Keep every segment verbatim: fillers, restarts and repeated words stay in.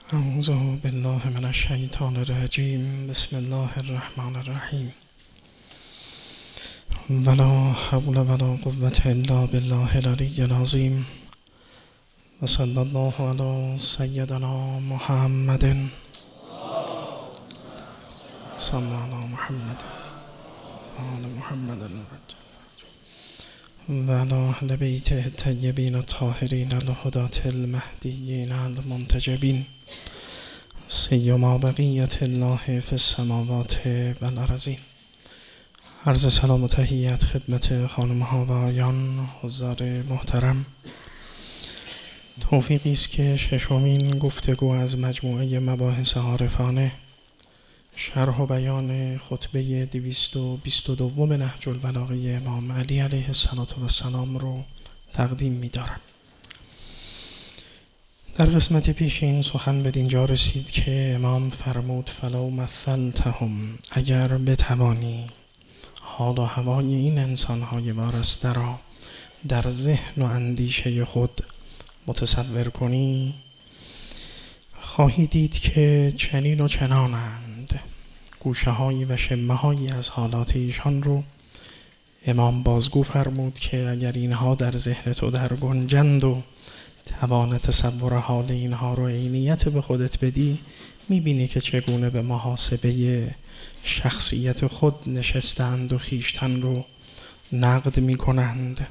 اعوذ بالله من الشیطان الرجیم. بسم الله الرحمن الرحیم. ولا حول ولا قوة الا بالله العلی العظیم. و صلی الله علی سیدنا محمد. صلی علی محمد و آل محمد و علی اهل بیته الطیبین الطاهرین الهداة المهدیین المنتجبین، سیما بقیت الله فی السماوات و الارضین. عرض سلام و تحیت خدمت خانم ها و آیان حضار محترم. توفیقی است که ششمین گفتگو از مجموعه مباحث عارفانه، شرح و بیان خطبه دویست و بیست و دو نهج البلاغه امام علی علیه السلام رو تقدیم می دارم. در قسمت پیشین سخن به دینجا رسید که امام فرمود فلو مثلتهم، اگر بتوانی حال و هوای این انسان‌های وارسته را در ذهن و اندیشه خود متصور کنی، خواهی دید که چنین و چنانند. گوشه هایی و شمه هایی از حالات ایشان رو امام بازگو فرمود که اگر اینها در ذهن تو در گنجند و توان تصور حال اینها رو عینیت به خودت بدی، میبینی که چگونه به محاسبه شخصیت خود نشستند و خیشتن رو نقد میکنند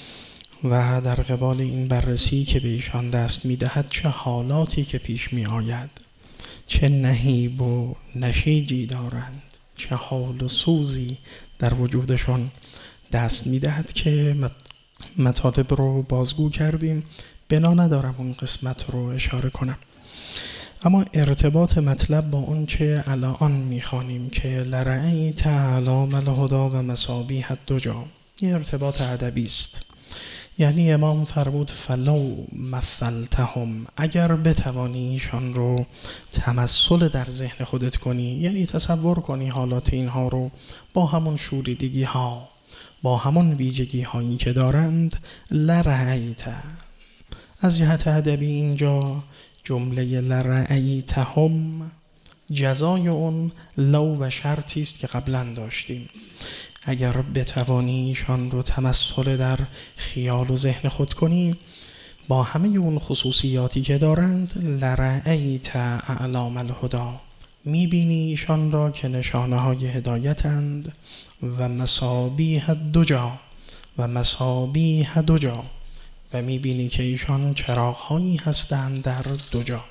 و در قبال این بررسی که به ایشان دست میدهد چه حالاتی که پیش می آید، چه نهیب و نشیجی دارند، چه حال و سوزی در وجودشان دست میدهد که مطالب رو بازگو کردیم. بنا ندارم اون قسمت رو اشاره کنم، اما ارتباط مطلب با اون چه الان میخوانیم که لرأیت اعلام الهدا و مصابیح الدجا، این ارتباط ادبی است. یعنی امام فرمود فلو مثلتهم، اگر بتوانی ایشان رو تمثل در ذهن خودت کنی، یعنی تصور کنی حالات اینها رو با همون شوریدگی ها، با همون ویژگی هایی که دارند، لرأیت. از جهت ادبی اینجا جمله لرأیتهم جزای اون لو و شرطی است که قبلا داشتیم. اگر بتوانی ایشان رو تمثل در خیال و ذهن خود کنی با همه اون خصوصیاتی که دارند، لرأیت اعلام الهدا، میبینی ایشان را که نشانه های هدایتند و مصابیح الدجا و مصابیح دجا، و میبینی که ایشان چراغ هایی هستند در دجا.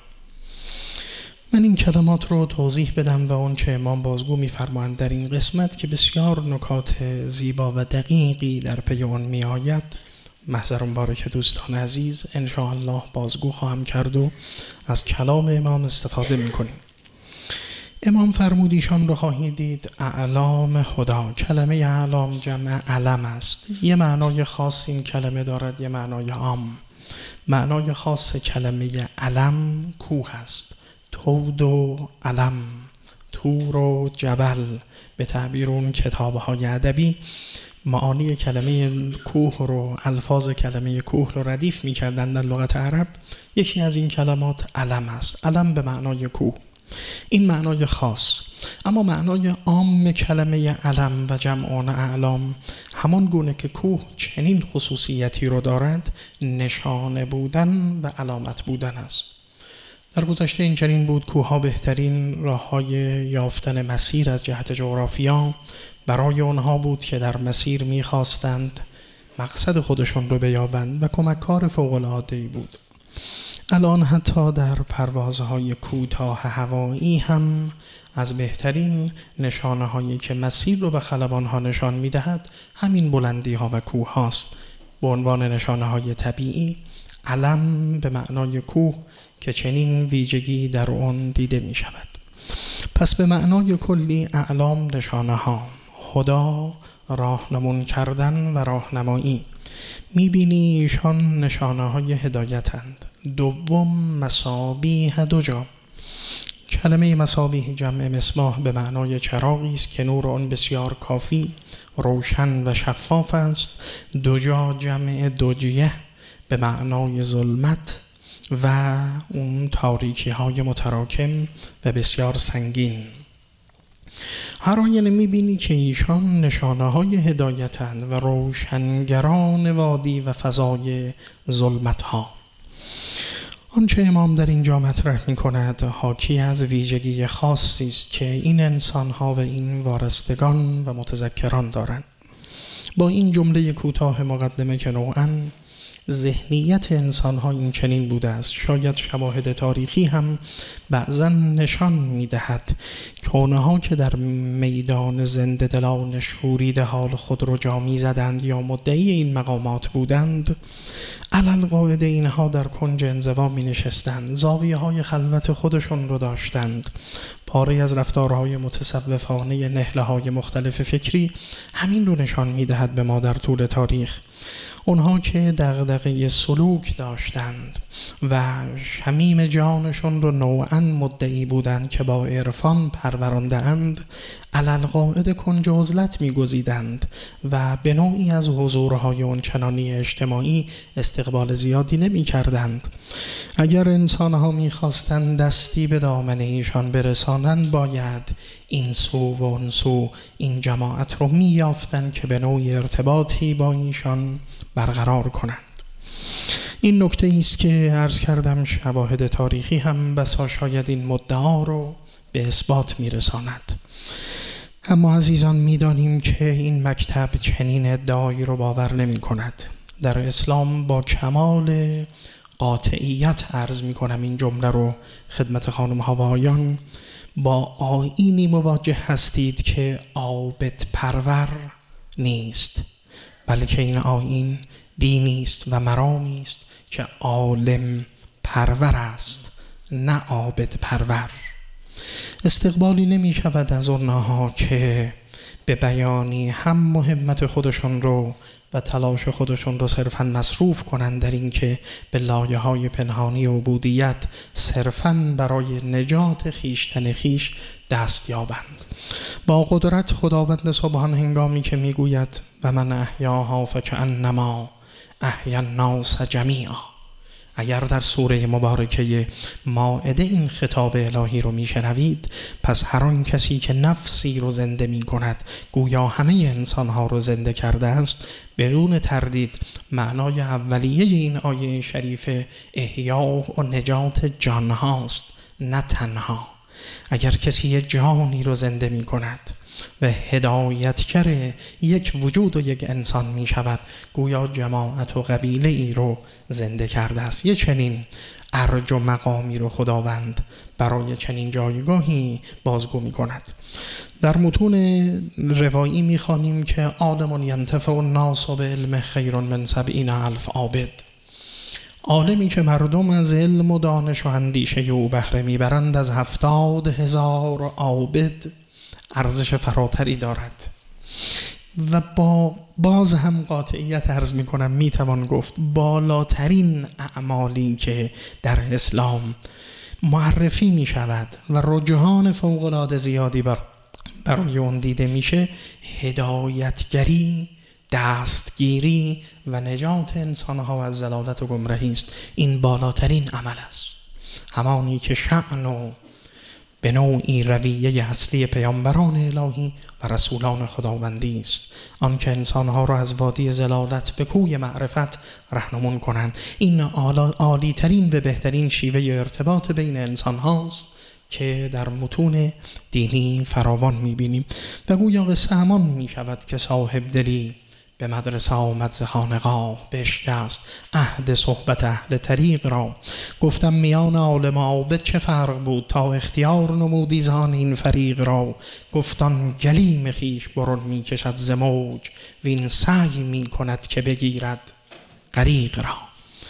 من این کلمات رو توضیح بدم و اون که امام بازگو میفرمایند در این قسمت که بسیار نکات زیبا و دقیقی در پی اون می آید، محضرم بارک دوستان عزیز، انشاءالله بازگو خواهم کرد و از کلام امام استفاده میکنیم. امام فرمود ایشان رو خواهید دید اعلام خدا. کلمه اعلام جمع علم است. یه معنای خاص این کلمه دارد، یه معنای عام. معنای خاص کلمه علم کوه است. تود و علم، تور و جبل، به تعبیر اون کتاب‌های ادبی معانی کلمه کوه رو، الفاظ کلمه کوه رو ردیف می‌کردند در لغت عرب. یکی از این کلمات علم است. علم به معنای کوه، این معنای خاص. اما معنای عام کلمه علم و جمعان اعلام همان گونه که کوه چنین خصوصیتی رو دارد، نشانه بودن و علامت بودن است. در گذشته این چنین بود، کوه‌ها بهترین راه‌های یافتن مسیر از جهت جغرافیا برای آنها بود که در مسیر می‌خواستند مقصد خودشون رو بیابند و کمک‌کار فوق‌العاده‌ای بود. الان حتی در پروازهای کوتاه هوایی هم از بهترین نشانه هایی که مسیر رو به خلبان ها نشان میدهد همین بلندی ها و کوه هاست. به عنوان نشانه های طبیعی، علم به معنای کوه که چنین ویژگی در اون دیده می شود. پس به معنای کلی اعلام نشانه ها، خدا، راهنمون کردن و راهنمایی. میبینی ایشان نشانه های هدایتند. دوم مصابیح دجا. کلمه مصابیح جمع مصباح به معنای چراغی است که نور آن بسیار کافی، روشن و شفاف است. دجا جمع دجیه به معنای ظلمت و اون تاریکی های متراکم و بسیار سنگین. هر آینه میبینی که ایشان نشانه های هدایتند و روشنگران وادی و فضای ظلمت ها. آنچه امام در اینجا مطرح می کند حاکی از ویژگی خاصی است که این انسان ها و این وارستگان و متذکران دارند. با این جمله کوتاه مقدمه که نوعاً ذهنیت انسان ها این چنین بوده است، شاید شواهد تاریخی هم بعضا نشان می دهد که اونها که در میدان زنده دلان شوریده حال خود رو جا می زدند یا مدعی این مقامات بودند، علل قاعده اینها در کنج انزوا می نشستند، زاویه های خلوت خودشون رو داشتند. پاره از رفتارهای متصوفانه نهله های مختلف فکری همین رو نشان می دهد به ما در طول تاریخ. اونها که دغدغه سلوک داشتند و شمیم جانشون رو نوعاً مدعی بودند که با عرفان پرورانده اند، علل قاعده کنج عزلت می‌گزیدند و به نوعی از حضورهای اونچنانی اجتماعی استقبال زیادی نمی‌کردند. اگر انسان‌ها می‌خواستند دستی به دامن ایشان برسانند، باید این سو و اون سو این جماعت رو می‌یافتند که به نوعی ارتباطی با ایشان برقرار کنند. این نکته است که عرض کردم شواهد تاریخی هم بسا شاید این مدعا رو به اثبات می‌رساند. اما عزیزان می‌دانیم که این مکتب چنین ادعایی رو باور نمی‌کند. در اسلام با کمال قاطعیت عرض می‌کنم این جمله رو خدمت خانم‌ها و آقایان، با آیینی مواجه هستید که عابد پرور نیست، بلکه این آیین دینی است و مرامی است که عالم پرور است، نه عابد پرور. استقبالی نمی شود از اونها که به بیانی هم مهمت خودشون رو و تلاش خودشون رو صرفاً مصروف کنند در این که به لایه‌های پنهانی عبودیت صرفاً برای نجات خیشتن خیش دست یابند. با قدرت خداوند سبحان هنگامی که میگوید و من احیاها فکأنما احیا الناس جمیعا، اگر در سوره مبارکه مائده این خطاب الهی رو میشنوید، پس هر آن کسی که نفسی رو زنده می کند گویا همه انسانها رو زنده کرده است. بدون تردید معنای اولیه این آیه شریف احیا و نجات جان هاست، نه تنها. اگر کسی جانی رو زنده می کند و هدایتگر یک وجود و یک انسان می شود، گویا جماعت و قبیله ای رو زنده کرده است. یه چنین ارج و مقامی رو خداوند برای چنین جایگاهی بازگو می کند. در متون روایی می خوانیم که عالم ینتفع الناس بعلم خیر من سبعین الف عابد، عالمی که مردم از علم و دانش و اندیشه او بهره میبرند از هفتاد هزار عابد ارزش فراتری دارد. و با باز هم قاطعیت عرض می کنم می توان گفت بالاترین اعمالی که در اسلام معرفی می شود و رجحان فوق العاده زیادی بر برای اون دیده میشه، هدایتگری، دستگیری و نجات انسانها از ضلالت و گمراهی است. این بالاترین عمل است، همانی که شأن و به نوعی رویه اصلی پیامبران الهی و رسولان خداوندی است، آن که انسانها را از وادی ضلالت به کوی معرفت رهنمون کنند. این عالی ترین و بهترین شیوه ارتباط بین انسان هاست که در متون دینی فراوان میبینیم. و گویا قصه همان میشود که صاحب دلی به مدرسه آمد ز خانقاه، بشکست عهد صحبت اهل طریق را. گفتم میان عالم و عابد چه فرق بود، تا اختیار نمودی زان این فریق را. گفتان گلیم خویش برون میکشد ز موج، وین سعی میکند که بگیرد غریق را.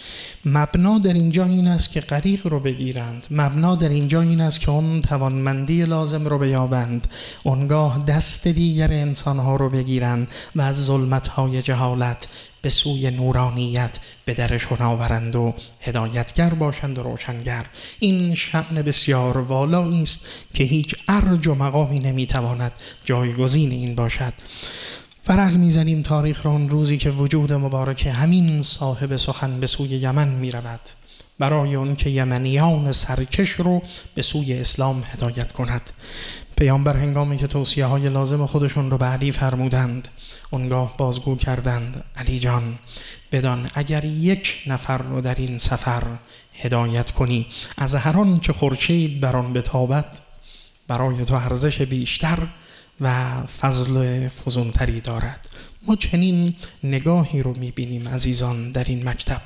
مبنا در اینجا این است که غریق رو بگیرند، مبنا در اینجا این است که اون توانمندی لازم رو بیابند، اونگاه دست دیگر انسانها رو بگیرند و از ظلمت‌های جهالت به سوی نورانیت به درشون آورند و هدایتگر باشند و روشنگر. این شأن بسیار والایی است که هیچ ارج و مقامی نمیتواند جایگزین این باشد. فرق میزنیم تاریخ را اون روزی که وجود مبارک همین صاحب سخن به سوی یمن می رود برای اون که یمنیان سرکش رو به سوی اسلام هدایت کند. پیامبر هنگامی که توصیه های لازم خودشون رو به علی فرمودند، اونگاه بازگو کردند: علی جان، بدان اگر یک نفر رو در این سفر هدایت کنی، از هر آن که خورشید بر آن بتابد، برای تو ارزش بیشتر و فضل فزونتری دارد. ما چنین نگاهی رو میبینیم عزیزان در این مکتب.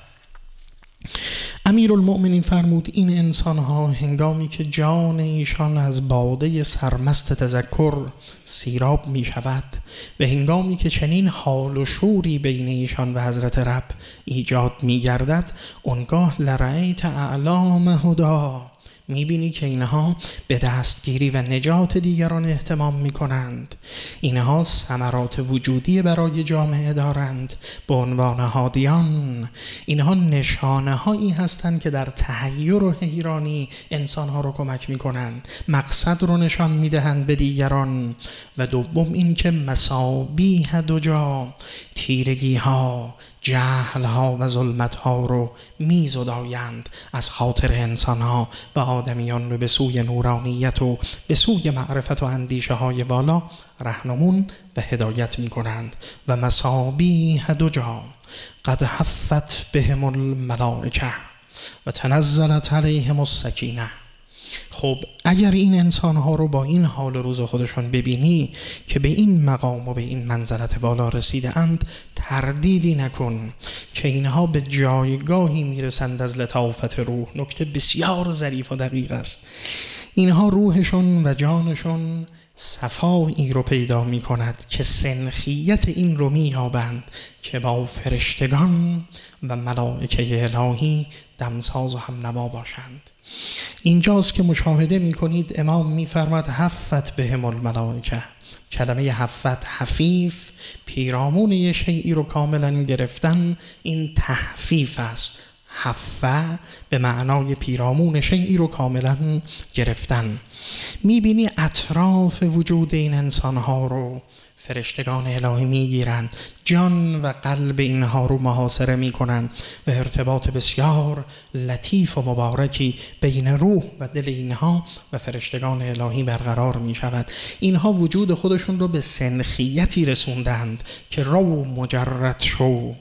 امیرالمؤمنین فرمود این انسان‌ها هنگامی که جان ایشان از باده سرمست تذکر سیراب می شود و هنگامی که چنین حال و شوری بین ایشان و حضرت رب ایجاد می گردد، اونگاه لرأیت اعلام هدا، میبینی که اینها به دستگیری و نجات دیگران اهتمام میکنند. اینها ثمرات وجودی برای جامعه دارند به عنوان هادیان. اینها نشانه هایی هستند که در تحیر و حیرانی انسانها رو کمک میکنند، مقصد رو نشان میدهند به دیگران. و دوم این که مصابیح دجا، تیرگی ها، جهل ها و ظلمت ها رو می زدایند از خاطر انسان ها و آدمیان رو به سوی نورانیت و به سوی معرفت و اندیشه های والا رهنمون و هدایت می کنند. و مصابیح دجا قد حفت بهم الملائکه و تنزلت علیهم السکینه. خب اگر این انسانها رو با این حال روز خودشون ببینی که به این مقام و به این منزلت والا رسیده اند، تردیدی نکن که اینها به جایگاهی میرسند از لطافت روح. نکته بسیار ظریف و دقیق است. اینها روحشون و جانشون صفایی رو پیدا می کند که سنخیت این رو می یابند که با فرشتگان و ملائکه الهی دمساز و هم نوا باشند. اینجاست که مشاهده می کنید امام می فرماد حفت بهم الملائکه. کلمه حفت، حفیف، پیرامون یه شیئی رو کاملا گرفتن، این تحفیف است. حفه به معنای پیرامون شیئی رو کاملا گرفتن. میبینی اطراف وجود این انسانها رو فرشتگان الهی میگیرند، جان و قلب اینها رو محاصره میکنند و ارتباط بسیار لطیف و مبارکی بین روح و دل اینها و فرشتگان الهی برقرار میشود. اینها وجود خودشون رو به سنخیتی رسوندند که رو مجرد شو،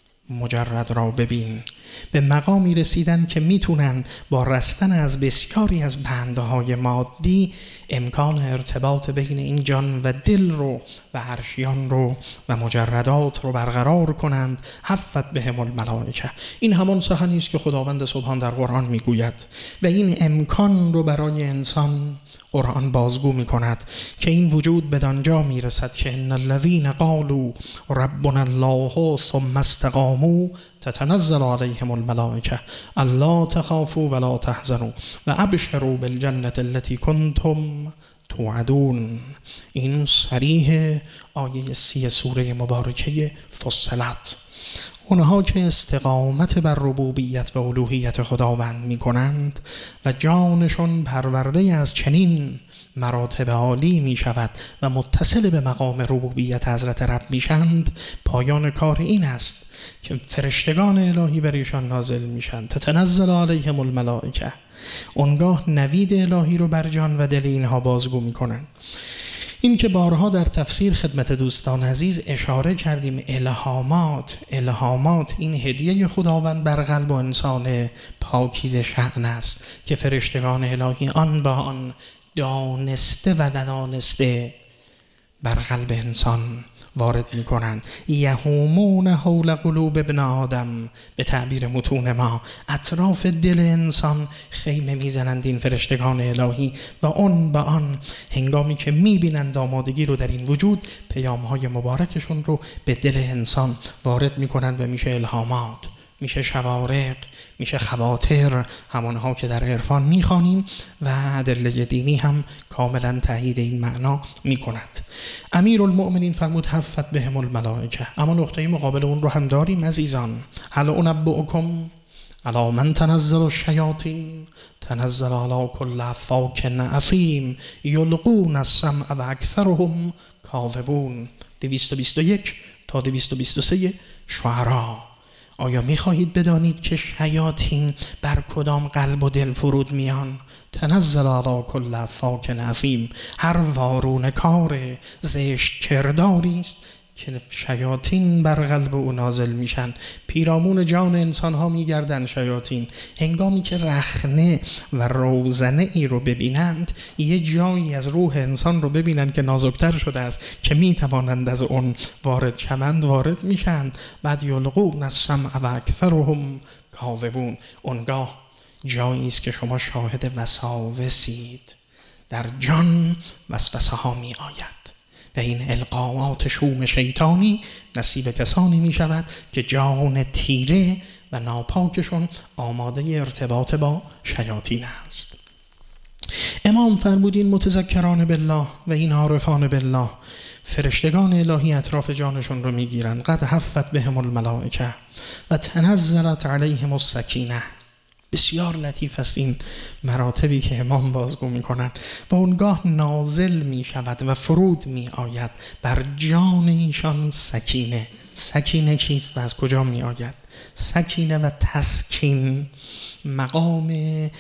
مجرد را ببین. به مقامی رسیدن که میتونن با رستن از بسیاری از بندهای مادی امکان ارتباط بین این جان و دل رو و عرشیان رو و مجردات رو برقرار کنند. حفت بهم الملائکه. این همان سخنی است که خداوند سبحان در قرآن میگوید و این امکان رو برای انسان قرآن بازگو می کند که این وجود بدانجا می رسد که ان الذین قالوا ربنا الله ثم استقاموا تتنزل علیهم الملائکه الا تخافوا ولا تحزنوا و ابشروا بالجنة التي کنتم توعدون. این صریح آیه سی سوره مبارکه فصلت. اونها که استقامت بر ربوبیت و الوهیت خداوند می کنند و جانشون پرورده از چنین مراتب عالی می شود و متصل به مقام ربوبیت حضرت رب می شند، پایان کار این است که فرشتگان الهی بر ایشان نازل می شند. تتنزل علیهم الملائکه. اونگاه نوید الهی رو بر جان و دل اینها بازگو می کنند. این که بارها در تفسیر خدمت دوستان عزیز اشاره کردیم، الهامات الهامات این هدیه خداوند بر قلب و انسان پاکیزه شأن است که فرشتگان الهی آن با آن دانسته و ندانسته بر قلب انسان وارد می کنند. یهومون حول قلوب ابن آدم، به تعبیر متون ما اطراف دل انسان خیمه می زنند این فرشتگان الهی و آن با آن هنگامی که می بینند آمادگی رو در این وجود، پیام های مبارکشون رو به دل انسان وارد می کنند و میشه الهامات، میشه شوارق، میشه خواطر، همانها که در عرفان میخوانیم و ادله دینی هم کاملا تایید این معنا میکند. امیرالمؤمنین فرمود حفت بهم الملائکه. اما نقطه مقابل اون رو هم داریم عزیزان. هل انبئکم علی من تنزل الشیاطین تنزل علی کل افاک اثیم یلقون السمع و اکثرهم کاذبون. دویست و بیست و یک تا دویست و بیست و سه شعراء. آیا می‌خواهید بدانید که شیاطین بر کدام قلب و دل فرود میان؟ تنزل علی کل افاک عظیم، هر وارونه کار زشت کرداری است که شیاطین بر قلب او نازل میشن. پیرامون جان انسان ها میگردن شیاطین. هنگامی که رخنه و روزنه ای رو ببینند، یه جایی از روح انسان رو ببینند که نازکتر شده است که میتوانند از اون وارد شوند، وارد میشن. بعد یلقون السمع و اکثرهم کاذبون. اونگاه جایی است که شما شاهد وساوسید. در جان وسوسه ها می آید و این القاءات شوم شیطانی نصیب کسانی می شود که جان تیره و ناپاکشون آماده ارتباط با شیاطین است. امام فرمودین متذکران بالله و این عارفان بالله، فرشتگان الهی اطراف جانشون رو می گیرن. قد حفت بهم الملائکه و تنزلت علیهم السکینه. بسیار لطیف است این مراتبی که امام بازگو می کنند و اونگاه نازل می شود و فرود می آید بر جان ایشان سکینه. سکینه چیست و از کجا می آید؟ سکینه و تسکین مقام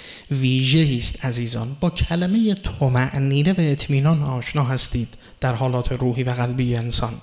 ویژه است عزیزان. با کلمه طمأنینه و اطمینان آشنا هستید در حالات روحی و قلبی انسان.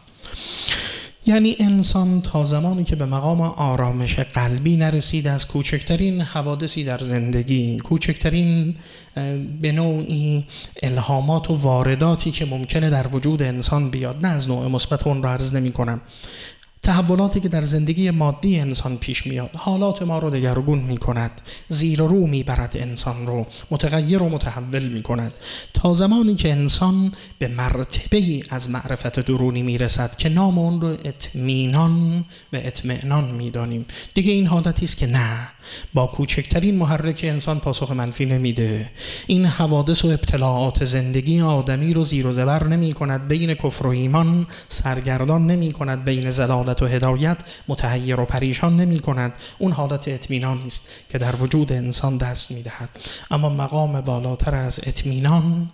یعنی انسان تا زمانی که به مقام آرامش قلبی نرسیده، از کوچکترین حوادثی در زندگی، کوچکترین به نوعی الهامات و وارداتی که ممکنه در وجود انسان بیاد، نه از نوع مثبت اون رو عرض نمی کنم، تحولاتی که در زندگی مادی انسان پیش میاد، حالات ما رو دگرگون می کند، زیر و رو می برد، انسان رو متغیر و متحول می کند. تا زمانی که انسان به مرتبه‌ای از معرفت درونی می رسد که نام اون رو اطمینان و اطمئنان می دانیم، دیگه این حالتی است که نه، با کوچکترین محرک انسان پاسخ منفی نمیده. این حوادث و ابتلاعات زندگی آدمی رو زیر و زبر نمی کند، بین کفر و ایمان سرگردان نمی کند، بین ضلالت و هدایت متحیر و پریشان نمی کند. اون حالت اطمینانی است که در وجود انسان دست می دهد. اما مقام بالاتر از اطمینان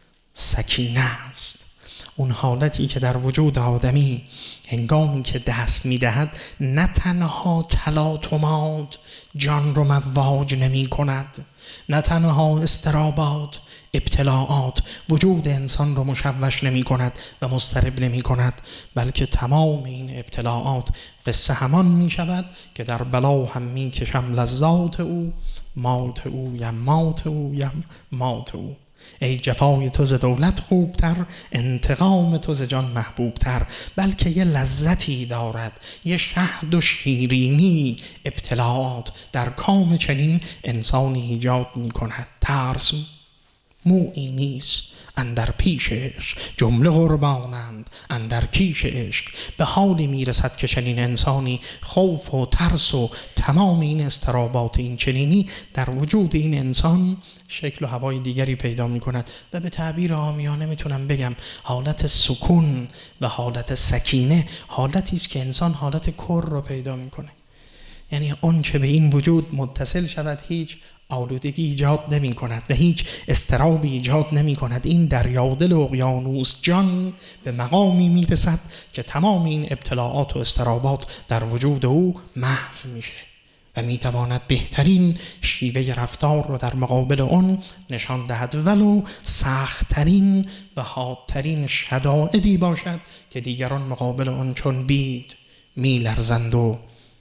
سکینه است. اون حالتی که در وجود آدمی هنگامی که دست می دهد نه تنها تلاطمات جان رو مواج نمی کند، نه تنها استرابات، ابتلاعات وجود انسان رو مشوش نمی کند و مضطرب نمی کند، بلکه تمام این ابتلاعات قصه همان می شود که در بلا هم می کشم لذات او، مات او یم مات او یم مات او. ای جفای تو ز دولت خوبتر، انتقام تو ز جان محبوبتر. بلکه یه لذتی دارد، یه شهد و شیرینی ابتلاعات در کام چنین انسانی ایجاد می کند. ترس مویی نیست اندر پیش عشق، جمله قربانند اندر کیش عشق. به حالی میرسد که چنین انسانی خوف و ترس و تمام این استرابات این چنینی در وجود این انسان شکل و هوای دیگری پیدا می کند و به تعبیر عامیانه میتونم بگم حالت سکون و حالت سکینه حالتی است که انسان حالت کر رو پیدا میکنه. یعنی اون چه به این وجود متصل شود هیچ آلودگی ایجاد نمی کند و هیچ استرابی ایجاد نمی کند. این دریادل اقیانوس جان به مقامی می رسد که تمام این ابتلاعات و استرابات در وجود او محو میشه و می تواند بهترین شیوه رفتار رو در مقابل اون نشان دهد، ولو سخت‌ترین و حادترین شدائدی باشد که دیگران مقابل اون چون بید می لرزند و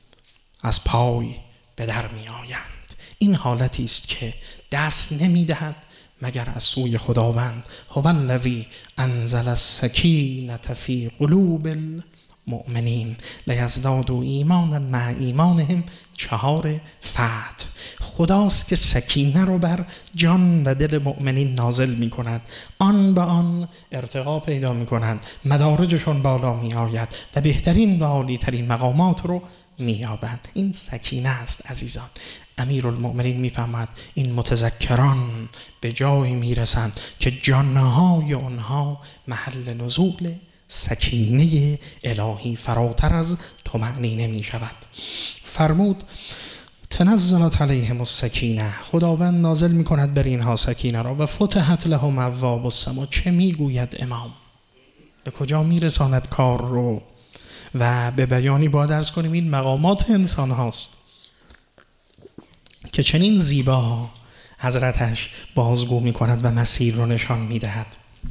از پای به در می آیند. این حالتی است که دست نمی دهد مگر از سوی خداوند. هو الذی انزل السکینة فی قلوب المؤمنین لیزدادوا ایمانا مع ایمانهم. چهار فتح. خداست که سکینه رو بر جان و دل مؤمنین نازل می کند، آن به آن ارتقا پیدا می کنند، مدارجشون بالا می آید و بهترین و عالی ترین مقامات رو می یابند. این سکینه است عزیزان. امیرالمؤمنین میفهمد این متذکران به جایی میرسند که جانهای اونها محل نزول سکینه الهی فراتر از طمأنینه می شود. فرمود تنزلت علیهم السکینه، خداوند نازل می کند بر اینها سکینه را و فتحت لهم ابواب السما. چه می گوید امام؟ به کجا می رساند کار رو؟ و به بیانی باید عرض کنیم این مقامات انسان هاست که چنین زیبا حضرتش بازگو می کند و مسیر رو نشان می دهد.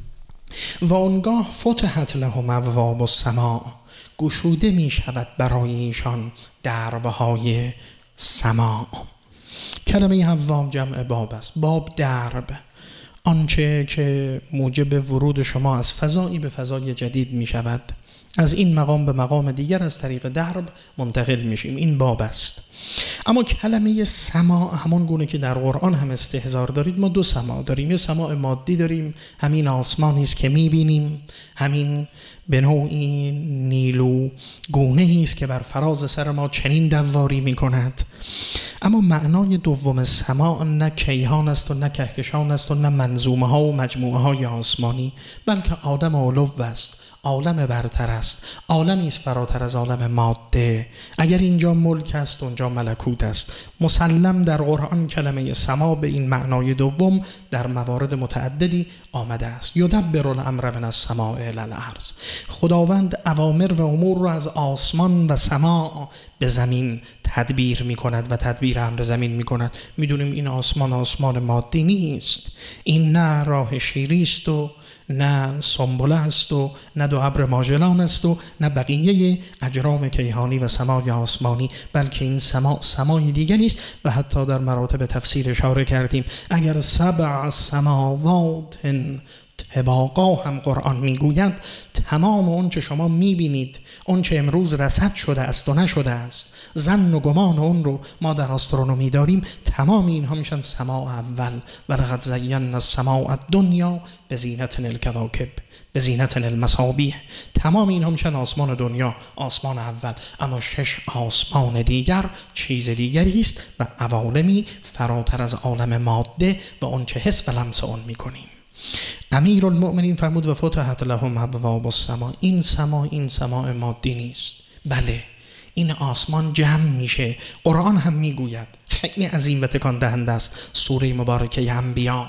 و آنگاه فتحت لهم ابواب السماء، گشوده می شود برای ایشان دربهای سماع. کلمه ابواب جمع باب است. باب درب، آنچه که موجب ورود شما از فضایی به فضای جدید می شود. از این مقام به مقام دیگر از طریق درب منتقل میشیم، این باب است. اما کلمه سماع همون گونه که در قرآن هم استحضار دارید، ما دو سماع داریم. یه سماع مادی داریم، همین آسمانی است که میبینیم، همین به نوعی نیلو گونه است که بر فراز سر ما چنین دواری میکند. اما معنای دوم سماع نه کیهان است و نه کهکشان است و نه منظومه ها و مجموعه های آسمانی، بلکه عالم علو است، عالم برتر است، عالمی است فراتر از عالم ماده. اگر اینجا ملک است اونجا ملکوت است. مسلم در قرآن کلمه سما به این معنای دوم در موارد متعددی آمده است. یدبر الامر من السماء الی الارض، خداوند اوامر و امور را از آسمان و سماع به زمین تدبیر می کند و تدبیر امر زمین می کند. می دونیم این آسمان آسمان مادی نیست، این نه راه شیری است و نه سنبله است و نه دو ابر ماجلان است و نه بقیه اجرام کیهانی و سمای آسمانی، بلکه این سما سمای دیگری است. و حتی در مراتب تفسیر اشاره کردیم اگر سبع سماوات طباقا هم قرآن میگوید، تمام اون چه شما میبینید، اون چه امروز رصد شده است و نشده است، ظن و گمان اون رو ما در آسترونومی داریم، تمام اینها میشن سماع اول. و لقد زینا السماء الدنیا بزینة الکواکب بزینة المصابیح. تمام اینها میشن آسمان دنیا، آسمان اول. اما شش آسمان دیگر چیز دیگری است و عوالمی فراتر از عالم ماده و اون چه حس و لمس اون میکنیم. امیر المؤمنین فرمود و فتحت لهم ابواب السماء، این سما این سماع مادی نیست، بله این آسمان جمع میشه. قرآن هم میگوید، خیلی عظیم و تکان دهنده است، سوره مبارکه انبیاء،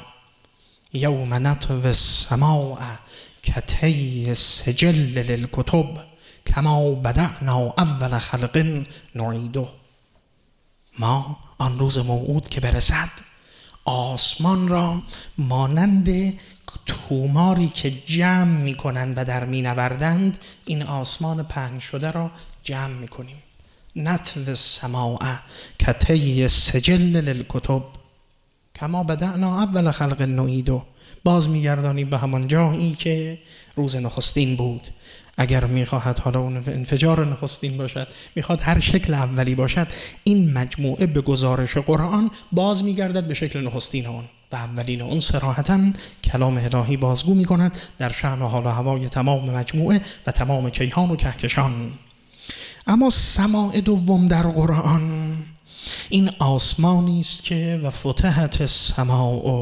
یوم نطوی السماء کطی سجل للکتب کما بدأنا اول خلق نعیده. ما آن روز موعود که برسد آسمان را مانند توماری که جمع می کنند و در می نوردند، این آسمان پهن شده را جمع می کنیم. نطوی السماء کطی سجل للکتب کما بدأنا اول خلق نعیده. باز می گردانیم به همان جایی که روز نخستین بود. اگر میخواهد حالا اون انفجار نخستین باشد، میخواد هر شکل اولی باشد، این مجموعه به گزارش قرآن باز میگردد به شکل نخستین اون و اولین اون. صراحتاً کلام الهی بازگو میکند در شأن و حال و هوای تمام مجموعه و تمام کیهان و کهکشان. اما سماع دوم در قرآن این آسمانی است که و فتحت السماء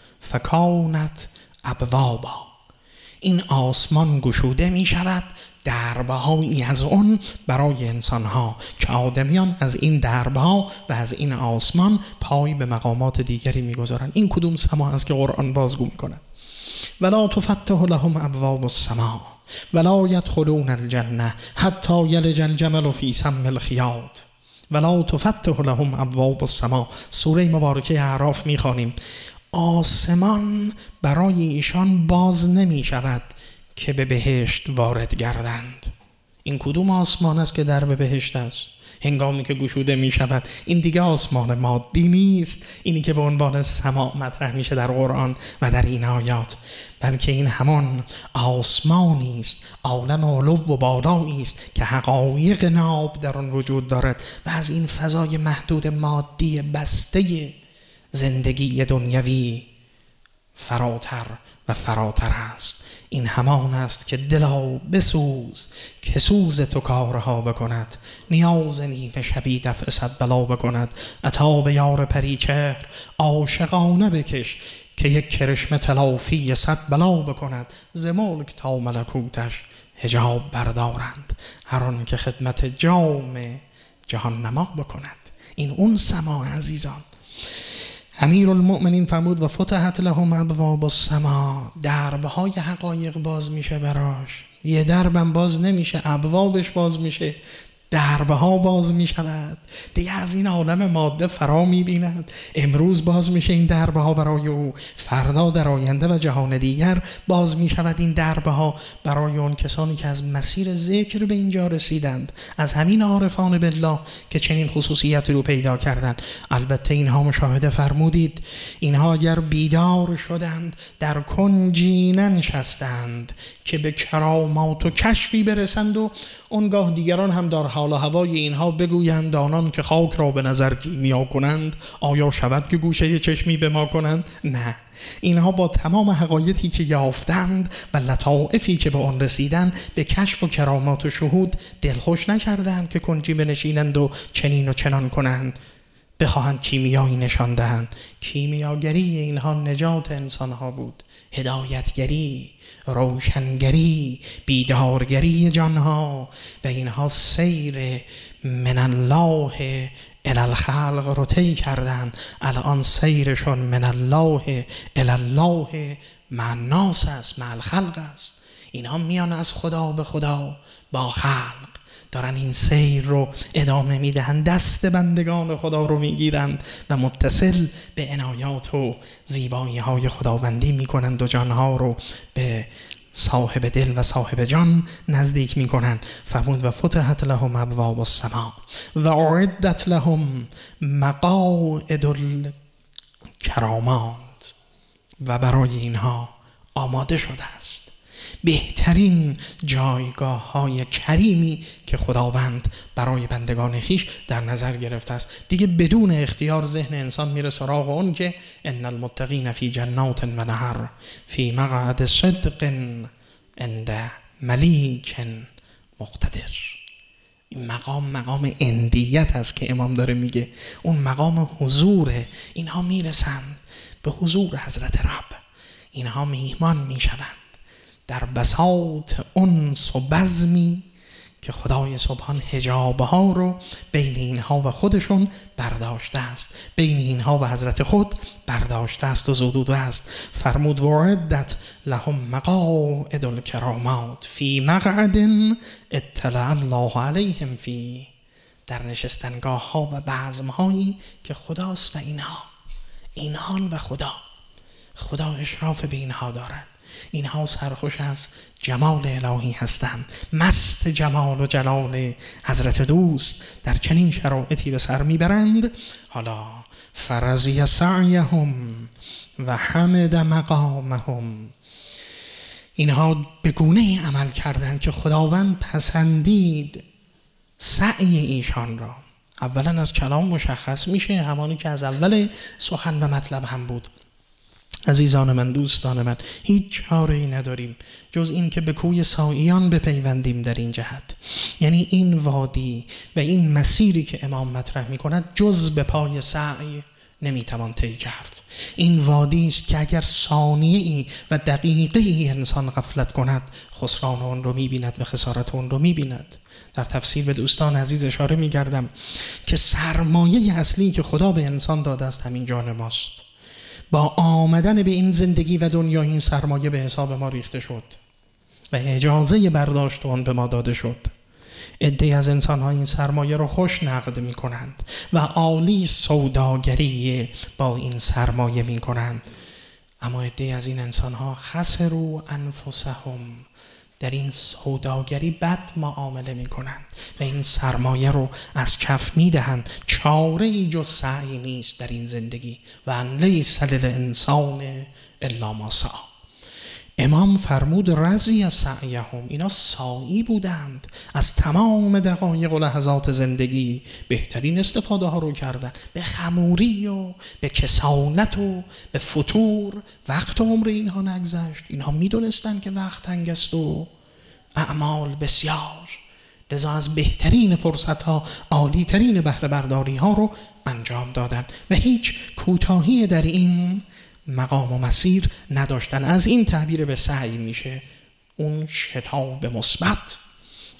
فکانت ابوابا، این آسمان گشوده می شود، دربهایی از اون برای انسانها که آدمیان از این دربها و از این آسمان پای به مقامات دیگری می گذارن. این کدوم سما است که قرآن بازگو می کند؟ ولا تفتح لهم ابواب السماء ولا يدخلون الجنه حتی یلج الجمل فی سم الخیاط. ولا تفتح لهم ابواب السماء، سوره مبارکه اعراف می خوانیم، آسمان برای ایشان باز نمی شود که به بهشت وارد گردند. این کدوم آسمان است که در به بهشت است؟ هنگامی که گشوده می شود. این دیگه آسمان مادی نیست، اینی که به عنوان سماع مطرح میشه در قرآن و در این آیات، بلکه این همان آسمانی است، عالم علو و بالایی است که حقایق ناب در آن وجود دارد و از این فضای محدود مادی بسته زندگی دنیوی فراتر و فراتر است. این همان است که دلا بسوز که سوز تو کارها بکند، نیاز نیمه شبی دفع صد بلا بکند. عطا به یار پریچهر عاشقانه بکش که یک کرشم تلافی صد بلا بکند. ز ملک تا ملکوتش حجاب بردارند، هر آن که خدمت جام جهان نما بکند. این اون سما عزیزان. امیر المؤمنین فرمود و فتحت لهم ابواب السما، دربهای حقایق باز میشه براش. یه دربم باز نمیشه، ابوابش باز میشه، دربها باز می شود. دیگه از این عالم ماده فرا می بیند. امروز باز میشه این دربها برای او، فردا در آینده و جهان دیگر باز می شود این دربها برای اون کسانی که از مسیر ذکر به اینجا رسیدند، از همین عارفان بالله که چنین خصوصیتی رو پیدا کردند. البته اینها مشاهده فرمودید، اینها اگر بیدار شدند در کنجی ننشستند که به کرامات و کشفی برسند و اونگاه دیگران هم در حال و هوای اینها بگویند آنان که خاک را به نظر کیمیا کنند آیا شود که گوشه چشمی به ما کنند؟ نه، اینها با تمام حقایقی که یافتند و لطائفی که به آن رسیدند به کشف و کرامات و شهود دلخوش نکردند که کنجی بنشینند و چنین و چنان کنند، بخواهند کیمیایی نشان دهند. کیمیاگری اینها نجات انسانها بود، هدایتگری، روشنگری، بیدارگری جانها، و اینها سیر من الله الی الخلق رو طی کردند. الان سیرشون من الله الی الله مع الناس است، مع الخلق است. اینها میان از خدا به خدا با خلق دارن این سیر رو ادامه میدهند، دست بندگان خدا رو میگیرند و متصل به عنایات و زیبایی های خداوندی میکنند و جانها رو به صاحب دل و صاحب جان نزدیک میکنند. فرمود و فتحت لهم ابواب السما و اعدت لهم مقاعد الکرامات، و برای اینها آماده شده است بهترین جایگاه های کریمی که خداوند برای بندگان خیش در نظر گرفته است. دیگه بدون اختیار ذهن انسان میره سراغ اون که ان المتقین فی جنات و نهر فی مقعد صدق عند ملیک مقتدر. این مقام مقام اندیت است که امام داره میگه، اون مقام حضوره. اینها میرسند به حضور حضرت رب، اینها میهمان میشوند در بساط انس و بزمی که خدای سبحان حجابها رو بین اینها و خودشون برداشته است، بین اینها و حضرت خود برداشته است و زدوده است. فرمود وعدت لهم مقاعد الکرامات فی مقعد اطلع الله علیهم فی، در نشستنگاه ها و بزم هایی که خداست و اینها اینهان و خدا خدا اشراف به اینها دارد. اینها سرخوش از جمال الهی هستند، مست جمال و جلال حضرت دوست در چنین شرایطی به سر میبرند. حالا فرضی سعیهم و حمد مقامهم، اینها به گونه عمل کردند که خداوند پسندید سعی ایشان را. اولا از کلام مشخص میشه، همانی که از اول سخن و مطلب هم بود. عزیزان من، دوستان من، هیچ چاره‌ای نداریم جز این که به کوی ساییان بپیوندیم در این جهت. یعنی این وادی و این مسیری که امام مطرح می کند جز به پای سعی نمیتوان طی کرد. این وادی است که اگر ثانیه‌ای و دقیقه‌ای انسان غفلت کند خسران اون رو می‌بیند و خسارت اون رو می‌بیند. در تفسیر به دوستان عزیز اشاره می‌کردم که سرمایه اصلی که خدا به انسان داده است همین جان ماست. با آمدن به این زندگی و دنیا این سرمایه به حساب ما ریخته شد و اجازه برداشت اون به ما داده شد. عده‌ای از انسان‌ها این سرمایه رو خوش نقد می‌کنند و عالی سوداگری با این سرمایه می‌کنند، اما عده‌ای از این انسان‌ها خسروا انفسهم، در این سوداگری بد معامله می‌کنند و این سرمایه رو از کف می‌دهند. چاره‌ای جز سعی نیست در این زندگی و ان لیس للانسان الا ما سعی. امام فرمود رضی از سعیهم، اینا سعی بودند، از تمام دقایق و لحظات زندگی بهترین استفاده ها رو کردن، به خموری و به کسالت و به فتور وقت عمر اینها نگذشت. اینها میدونستند که وقت تنگ است و اعمال بسیار، لذا از بهترین فرصت ها عالی ترین بهره برداری ها رو انجام دادن و هیچ کوتاهی در این مقام و مسیر نداشتن. از این تعبیر به سعی میشه اون شتاب مثبت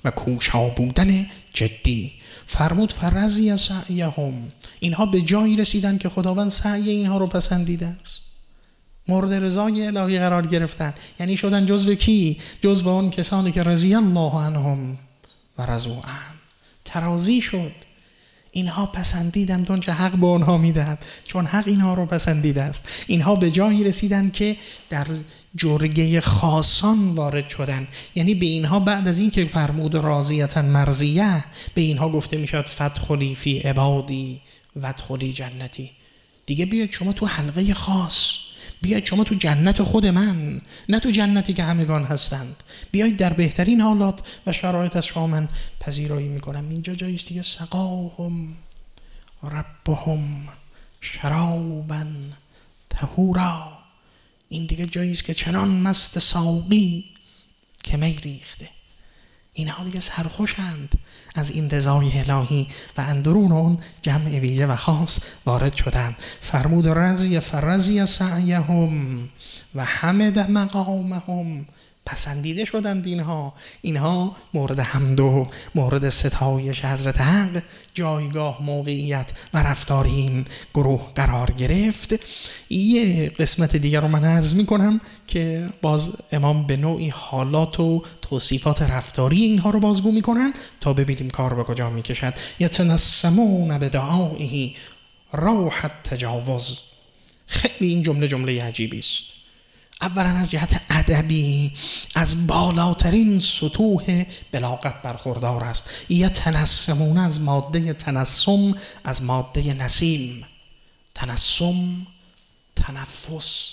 و کوشا بودن جدی. فرمود فرضی سعیهم، اینها به جایی رسیدن که خداوند سعی اینها رو پسندیده است، مورد رضای الهی قرار گرفتن. یعنی شدن جزو کی؟ جزو اون کسانی که رضی الله عنهم و رضوا عنه. ترازی شد، اینها پسندیدند اون چه حق به اونها میدهد، چون حق اینها رو پسندیده است. اینها به جایی رسیدن که در جرگه خاصان وارد شدن. یعنی به اینها بعد از این که فرمود راضیتا مرضیه، به اینها گفته میشد فدخلی فی عبادی وادخلی جنتی. دیگه بیاید شما تو حلقه خاص، بیاید شما تو جنت خود من، نه تو جنتی که همگان هستند. بیاید در بهترین حالات و شرایط از شما من پذیرایی میکنم. اینجا جاییست دیگه. سقاهم ربهم شرابا طهورا. این دیگه جاییست که چنان مست ساقی که می ریخته. اینها دیگه سرخوشند از این رضای الهی و اندرون اون جمع ویژه و خاص وارد شدند. فرمود رضی فرضی سعیهم و حمد مقامهم، پسندیده شدند اینها. اینها مورد حمد و مورد ستایش حضرت حق جایگاه، موقعیت و رفتار این گروه قرار گرفت. یه قسمت دیگر رو من عرض می کنم که باز امام به نوعی حالات و توصیفات رفتاری اینها رو بازگو می کنن تا ببینیم کار به کجا می کشد. یتنسمون بدعائه روح التجاوز. خیلی این جمله جمله عجیبی است. اولا از جهت ادبی از بالاترین سطوح بلاغت برخوردار است. یتنسمون از ماده تنسم، از ماده نسیم. تنسم تنفس،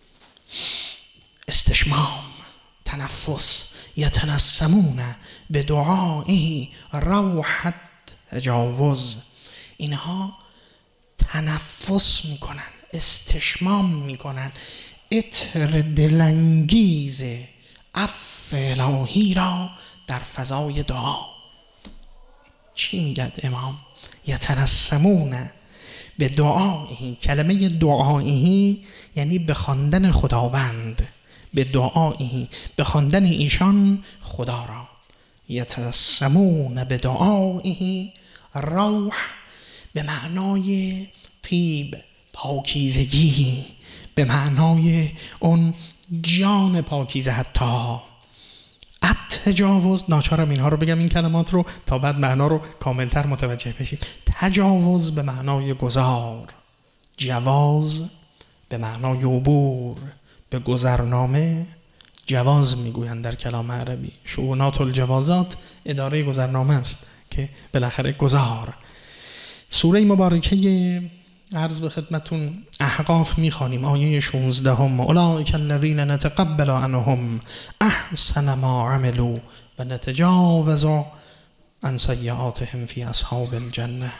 استشمام، تنفس. یتنسمون به دعایی روح تجاوز. اینها تنفس میکنن، استشمام میکنن، عطر دلانگیز عفو الهی را در فضای دعا. چی میگه امام؟ یتنسمون به دعایی. کلمه دعایی یعنی به خواندن خداوند، به دعایی، به خواندن ایشان خدا را. یتنسمون به دعایی روح به معنای طیب، پاکیزگی، به معنای اون جان پاکیزه. حتی التجاوز، ناچارم اینها رو بگم این کلمات رو تا بعد معنا رو کاملتر متوجه بشید. تجاوز به معنای گذار، جواز به معنای عبور. به گذرنامه جواز میگویند در کلام عربی. شؤونات الجوازات اداره گذرنامه است که بالاخره گذار. سوره مبارکه عرض به خدمتون احقاف میخوانیم، آیه شانزده هم اولئک الذین نتقبل عنهم احسن ما عملوا و نتجاوز عن سیئاتهم فی اصحاب الجنه.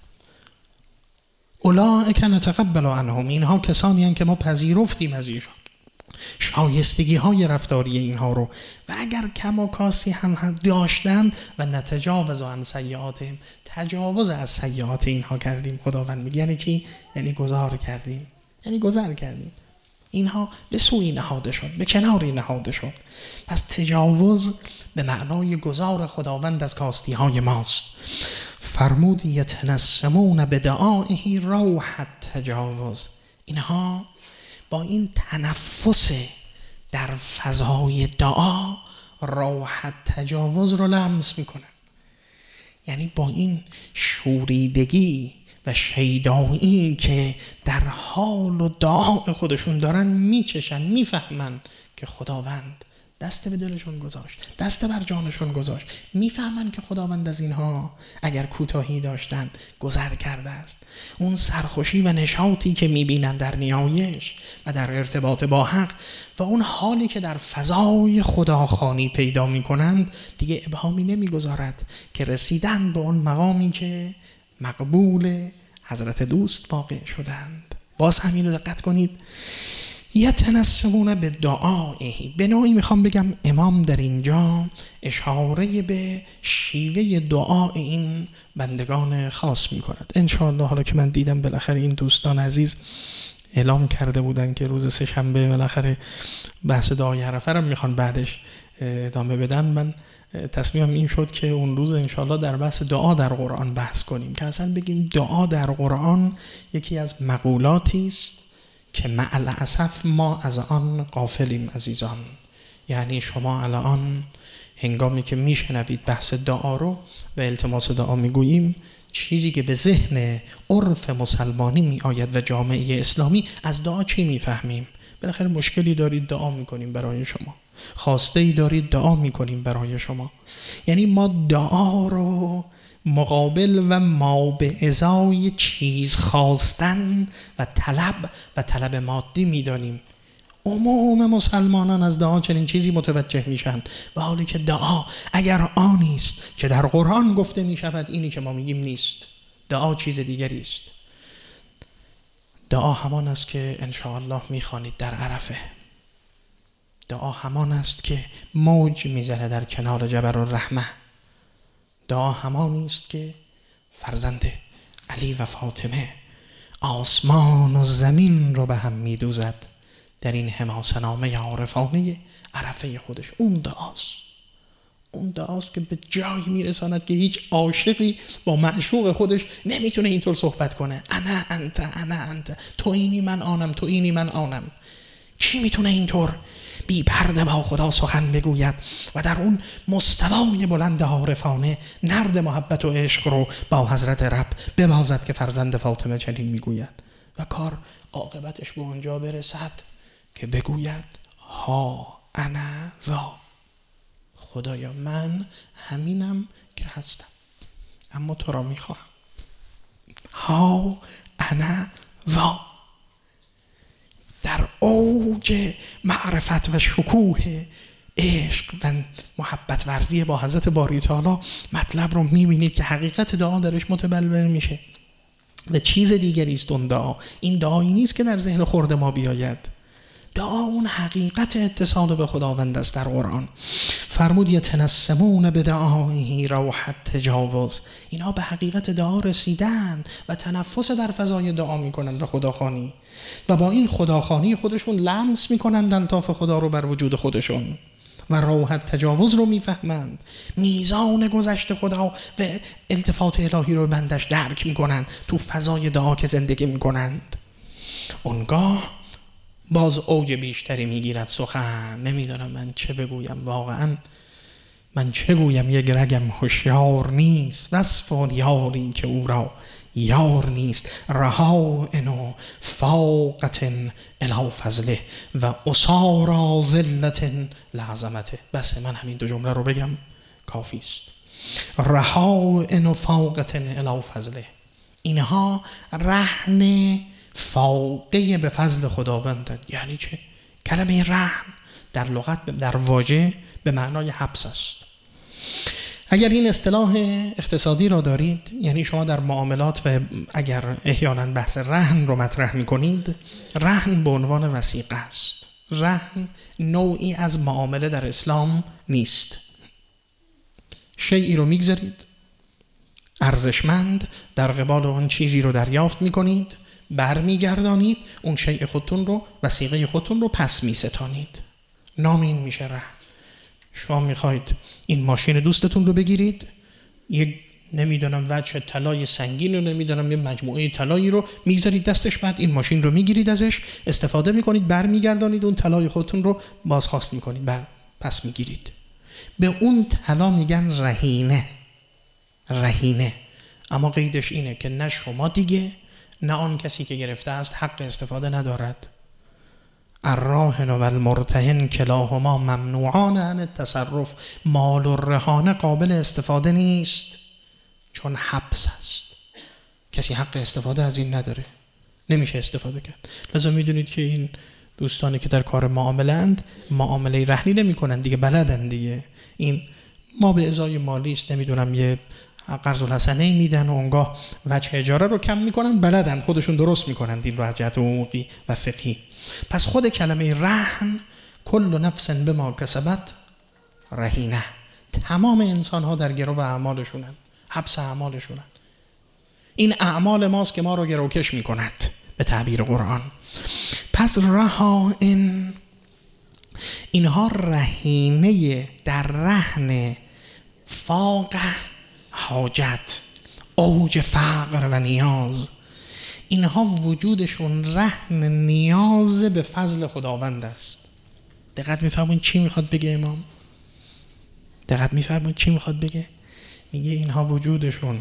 اولئک نتقبل عنهم، اینها کسانی هستند که ما پذیرفتیم از ایشان شایستگی های رفتاری اینها رو، و اگر کم و کاسی هم داشتند و نتجاوز عن سیئاتهم، تجاوز از سیئات اینها کردیم. خداوند میگه یعنی چی؟ یعنی گذار کردیم، یعنی گذر کردیم. اینها به سوی نهاده شد، به کناری نهاده شد. پس تجاوز به معنای گذار خداوند از کاستی های ماست. فرمود یتنسمون بدعائه روح التجاوز. اینها با این تنفس در فضای دعا روح التجاوز رو لمس میکنن. یعنی با این شوریدگی و شیدایی که در حال و دعا خودشون دارن میچشن، میفهمن که خداوند دست به دلشون گذاشت، دست بر جانشون گذاشت. میفهمن که خداوند از اینها اگر کوتاهی داشتن گذر کرده است. اون سرخوشی و نشاطی که میبینن در نیایش و در ارتباط با حق و اون حالی که در فضای خداخوانی پیدا میکنند دیگه ابهامی نمیگذارد که رسیدن به اون مقامی که مقبول حضرت دوست واقع شدند. باز همین رو دقت کنید. یتنسمون به دعایی. به نوعی میخوام بگم امام در اینجا اشاره به شیوه دعا این بندگان خاص میکند. انشاءالله حالا که من دیدم بالاخره این دوستان عزیز اعلام کرده بودن که روز سه شنبه بالاخره بحث دعای عرفه رو میخوان بعدش ادامه بدن، من تصمیمم این شد که اون روز انشالله در بحث دعا در قرآن بحث کنیم که اصلا بگیم دعا در قرآن یکی از مقولاتی است که مع الاسف ما از آن غافلیم عزیزان. یعنی شما الان هنگامی که میشنوید بحث دعا رو و التماس دعا میگوییم، چیزی که به ذهن عرف مسلمانی می آید و جامعه اسلامی، از دعا چی میفهمیم؟ بالاخره مشکلی دارید دعا میکنیم برای شما، خواسته ای دارید دعا میکنیم برای شما. یعنی ما دعا رو مقابل و ما به ازای چیز خواستن و طلب و طلب مادی میدانیم. عموم مسلمانان از دعا چنین چیزی متوجه میشن، و حالی که دعا اگر آنی است که در قرآن گفته میشود، اینی که ما میگیم نیست. دعا چیز دیگری است. دعا همان است که انشاءالله میخوانید در عرفه. دعا همان است که موج میزنه در کنار جبل الرحمه. دعا همانی است که فرزند علی و فاطمه آسمان و زمین رو به هم میدوزد در این حماسه‌نامه عارفانه عرفه خودش. اون دعاست. اون دعاست که به جایی میرساند که هیچ عاشقی با معشوق خودش نمیتونه اینطور صحبت کنه. انا انت انا انت، تو اینی من آنم، تو اینی من آنم. کی میتونه اینطور بی پرده با خدا سخن بگوید و در اون مستوای بلند عارفانه نرد محبت و عشق رو با حضرت رب ببازد که فرزند فاطمه چنین میگوید و کار عاقبتش به اونجا برسد که بگوید ها انا ذا، خدایا من همینم که هستم اما تو را میخواهم. ها انا ذا. در اوج معرفت و شکوه عشق و محبت ورزی با حضرت باری تعالی مطلب رو میبینید که حقیقت دعا درش متبلور میشه و چیز دیگری است. اون دعا این دعایی نیست که در ذهن خرد ما بیاید. دعا اون حقیقت اتصال به خداوند است. در قرآن فرمود یتنسمون بدعائه روح التجاوز، اینا به حقیقت دعا رسیدن و تنفس در فضای دعا میکنن و خداخوانی، و با این خداخوانی خودشون لمس میکنند انطاف خدا رو بر وجود خودشون و روح التجاوز رو میفهمند، میزان گذشت خدا و التفات الهی رو بندش درک میکنند تو فضای دعا که زندگی میکنند. اونگاه باز اوج بیشتری میگیرد سخن. نمیدونم من چه بگویم، واقعا من چه گویم. یک رگم هوشیار نیست، وصف یاری که او را یار نیست. رها انو فاقت الی فضله و اسارا ذلت لعظمته. بس من همین دو جمله رو بگم کافی است. رها انو فاقت الی فضله، اینها رهن فاقه به فضل خداوندند. یعنی چه؟ کلمه رهن در لغت در واژه به معنای حبس است. اگر این اصطلاح اقتصادی را دارید، یعنی شما در معاملات و اگر احیانا بحث رهن رو مطرح می‌کنید، رهن به عنوان وثیقه است. رهن نوعی از معامله در اسلام نیست. شیئی رو میگذارید ارزشمند، در قبال اون چیزی رو دریافت می‌کنید، برمیگردانید، اون شیء خودتون رو، وثیقه خودتون رو پس میستانید. نام این میشه رهن. شما میخواید این ماشین دوستتون رو بگیرید، یک نمیدونم وجه طلای سنگین رو، نمیدونم یه مجموعه طلایی رو میگذارید دستش، بعد این ماشین رو میگیرید ازش، استفاده میکنید، برمیگردانید، اون طلای خودتون رو بازخواست میکنید، بر پس میگیرید. به اون طلا میگن رهینه. رهینه. اما قیدش اینه که نه شما دیگه نه آن کسی که گرفته است حق استفاده ندارد. الراهن و المرتهن کلاهما ممنوعان عن التصرف. مال و رهانه قابل استفاده نیست چون حبس است. کسی حق استفاده از این نداره، نمیشه استفاده کرد. لذا میدونید که این دوستانی که در کار معامله اند معامله رهنی نمی کنند دیگه، بلدن دیگه. این ما به ازای مالی است، نمیدونم یه قرض الحسنه میدن و اونگاه وجه اجاره رو کم میکنن، بلدن، خودشون درست میکنن دین رو از جهت حقوقی و فقهی. پس خود کلمه رهن، کل نفس بما کسبت رهینه، تمام انسان ها در گرو اعمالشونن، حبس اعمالشونن. این اعمال ماست که ما رو گروکش میکند به تعبیر قرآن. پس رهائن، اینها رهینه در رهن فاقه حاجت، اوج فقر و نیاز، اینها وجودشون رهن نیاز به فضل خداوند است. دقت می‌فرمایید چی میخواد بگه امام؟ دقت می‌فرمایید چی میخواد بگه؟ میگه اینها وجودشون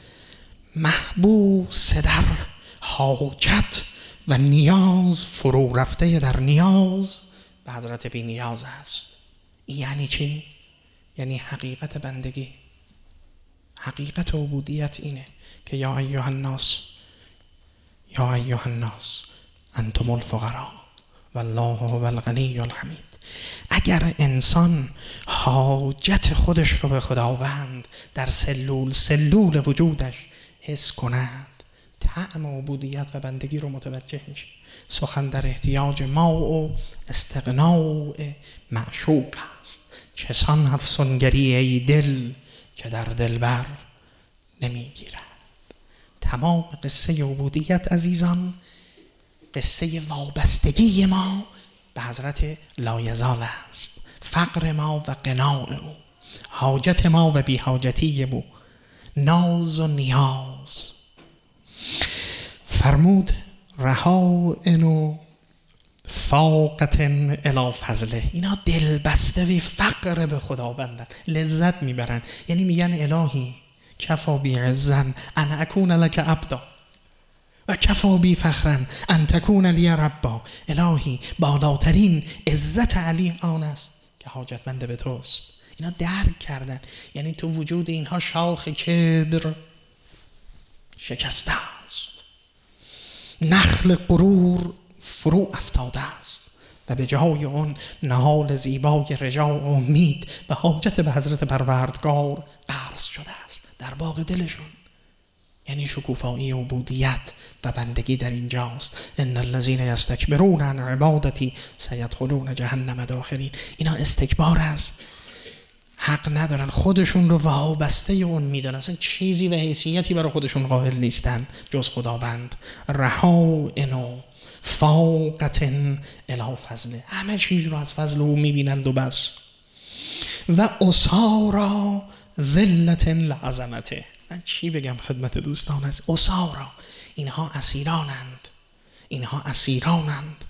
محبوس در حاجت و نیاز، فرو رفته در نیاز به حضرت بی نیاز است. این یعنی چی؟ یعنی حقیقت بندگی، حقیقت عبودیت اینه که یا ایها الناس، یا ایها الناس انتم الفقراء والله هو الغنی الحمید. اگر انسان حاجت خودش رو به خداوند در سلول سلول وجودش حس کند، طعم عبودیت و بندگی رو متوجه میشه. سخن در احتیاج ما و استغناء معشوق است، چسان افسونگری ای دل که در دلبر نمیگیرد. تمام قصه عبودیت عزیزان قصه وابستگی ما به حضرت لایزال است، فقر ما و قناع او، حاجت ما و بی حاجتی او، ناز و نیاز. فرمود رهائن و فاقة الی فضله، اینا دل بسته و فقر به خداوندن، لذت میبرن. یعنی میگن الهی کفا بی عزن ان اکون لک عبدا و کفا بی فخرن ان تکون لی ربا. الهی بالاترین عزت علی آن است که حاجتمند به توست. اینا درک کردن، یعنی تو وجود اینها شاخ کبر شکسته است، نخل غرور فرو افتاده است و به جای اون نهال زیبای رجا و امید و حاجت به حضرت پروردگار غرس شده است در باغ دلشون. یعنی شکوفایی عبودیت و بندگی در اینجاست. ان الذين یستکبرون عن عبادتی سیدخلون جهنم داخرین. اینا استکبار است، حق ندارن، خودشون رو وابسته اون میدونن، اصلا چیزی و حیثیتی برای خودشون قائل نیستن جز خداوند. رهائن فاقة الی فضله، همه چیز رو از فضل او میبینند و بس. و اسارا ذلة لعظمته. من چی بگم خدمت دوستان؟ از اسارا، اینها اسیرانند، اینها اسیرانند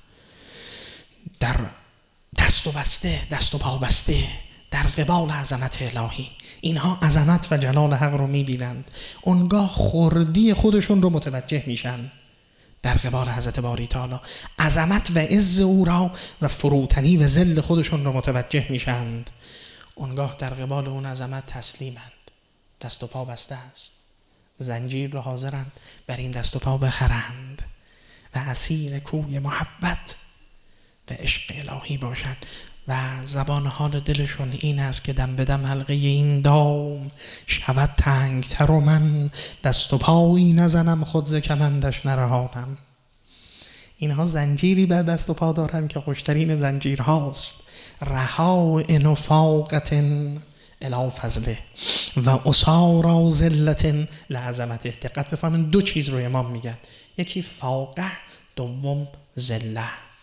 در دست و بسته، دست و پا بسته در قبال عظمت الهی. اینها عظمت و جلال حق رو میبینند، اونگاه خردی خودشون رو متوجه میشن در قبال حضرت باری تعالی، عظمت و عز او را و فروتنی و ذل خودشون رو متوجه میشند، اونگاه در قبال اون عظمت تسلیمند، دست و پا بسته است، زنجیر رو حاضرند بر این دست و پا بخرند و اسیر کوی محبت و عشق الهی باشند. و زبان حال دلشون این است که دم به دم حلقه این دام شود تنگ تر و من دست و پایی نزنم خود ز کمندش نرهانم. اینها زنجیری بر دست و پا دارن که خوشترین زنجیر هاست. رهائن فاقة الی فضله و اسارا ذلة لعظمته. دقت بفرمایید دو چیز رو امام میگن، یکی فاقه، دوم ذله.